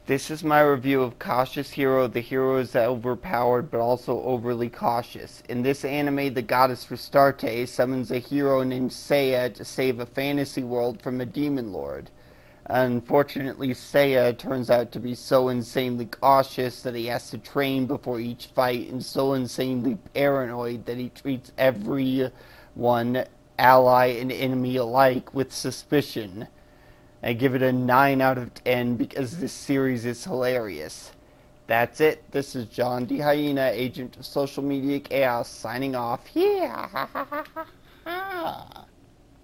This is my review of Cautious Hero. The hero is overpowered but also overly cautious. In this anime, the goddess Restarte summons a hero named Seiya to save a fantasy world from a demon lord. Unfortunately, Seiya turns out to be so insanely cautious that he has to train before each fight, and so insanely paranoid that he treats everyone, ally and enemy alike, with suspicion. I give it a 9 out of 10 because this series is hilarious. That's it. This is John D. Hyena, agent of social media chaos, signing off. Yeah.